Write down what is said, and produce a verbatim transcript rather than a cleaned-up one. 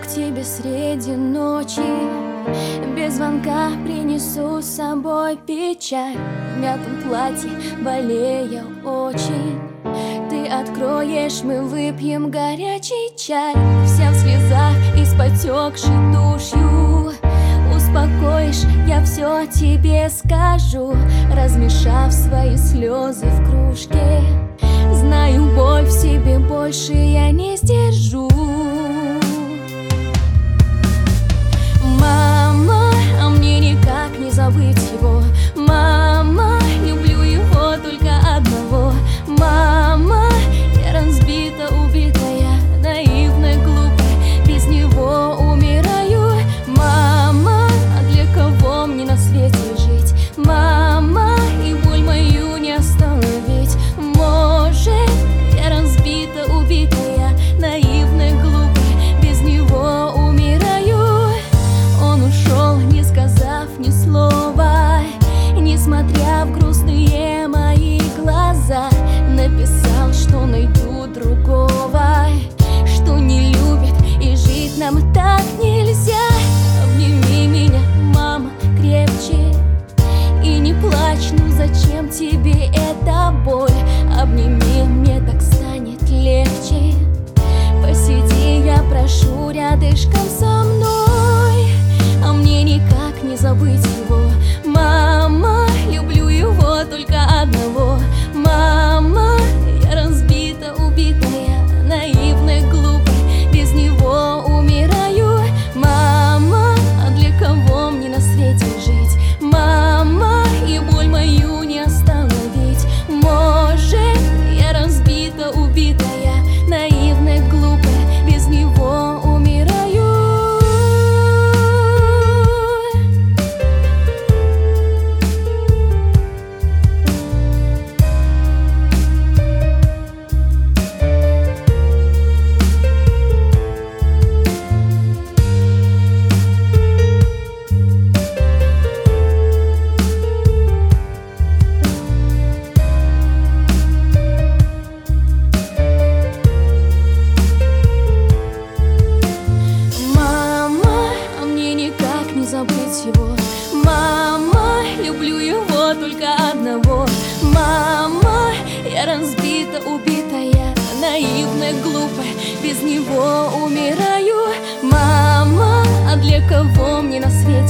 к тебе среди ночи, без звонка принесу с собой печаль. В мятом платье болея очень, ты откроешь, мы выпьем горячий чай. Вся в слезах и с потекшей тушью, успокоишь, я все тебе скажу, размешав свои слезы в кружке. Знаю, боль в себе больше я не сдержу. Мама, а мне никак не забыть его. Мама, люблю его только одного. Мама, я разбита, убитая, наивная, глупая, без него умираю. Мама, а для кого мне на свете жить? Мама, и боль мою не остановить. Может, я разбита, убитая, наивная, глупая, без него умираю. Он ушел, не сказав ни слова, несмотря в грустные мои глаза. Написал, что найду другого, что не любит и жить нам так нельзя. Обними меня, мама, крепче и не плачь, ну зачем тебе эта боль? Обними, мне так станет легче. Посиди, я прошу, рядышком со мной. А мне никак не забыть его. Мама, люблю его только одного. Мама, я разбита, убитая, наивная, глупая, без него умираю. Мама, а для кого мне на свете жить? Мама, и боль мою не остановить. Может, я разбита, убитая, наивная, глупая, без него умираю. Забыть его. Мама, люблю его только одного. Мама, я разбита, убитая, наивная, глупая, без него умираю. Мама, а для кого мне на свете